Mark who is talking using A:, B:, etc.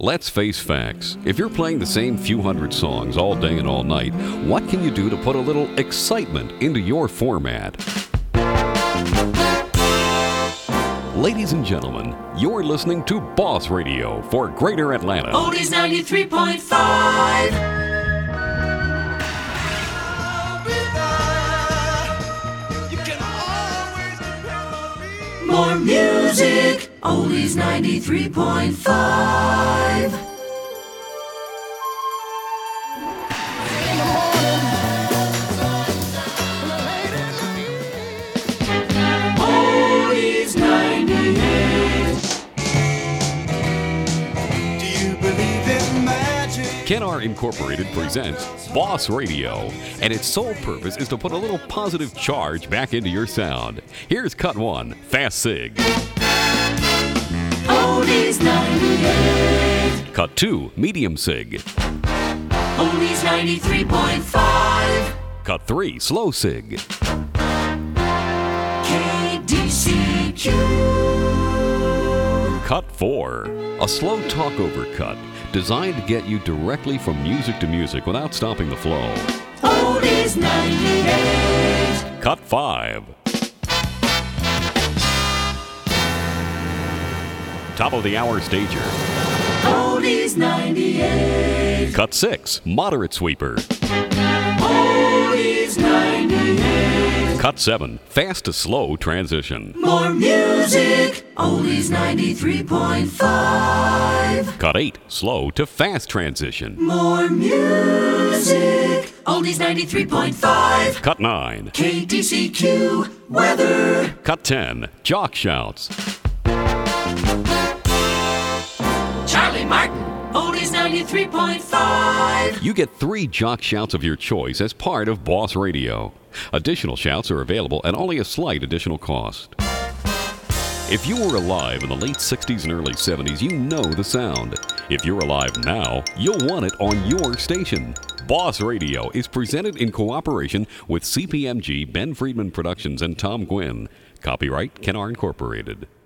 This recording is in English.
A: Let's face facts. If you're playing the same few hundred songs all day and all night, what can you do to put a little excitement into your format? Ladies and gentlemen, you're listening to Boss Radio for Greater Atlanta.
B: Oldies 93.5. More music, Oldies 93.5. Oldies 98.
C: Do you believe in magic?
A: KENR Incorporated presents Boss Radio, and its sole purpose is to put a little positive charge back into your sound. Here's cut one, Fast Sig.
B: Oldies 98.
A: Cut two, Medium Sig.
B: Oldies 93.5.
A: Cut three, Slow Sig.
B: KDCQ.
A: Cut four, a slow talkover cut designed to get you directly from music to music without stopping the flow.
B: Oldies 98.
A: Cut five, top of the hour stager.
B: Oldies 98.
A: Cut six, moderate sweeper.
B: Oldies 98.
A: Cut seven, fast to slow transition.
B: More music, Oldies 93.5.
A: Cut eight, slow to fast transition.
B: More music, Oldies 93.5.
A: Cut nine,
B: KDCQ weather.
A: cut 10, jock shouts.
B: Charlie Martin, Oldies 93.5.
A: You get 3 jock shouts of your choice as part of Boss Radio. Additional shouts are available at only a slight additional cost. If you were alive in the late 60s and early 70s, you know the sound. If you're alive now, you'll want it on your station. Boss Radio is presented in cooperation with CPMG, Ben Friedman Productions, and Tom Gwynn. Copyright KENR Incorporated.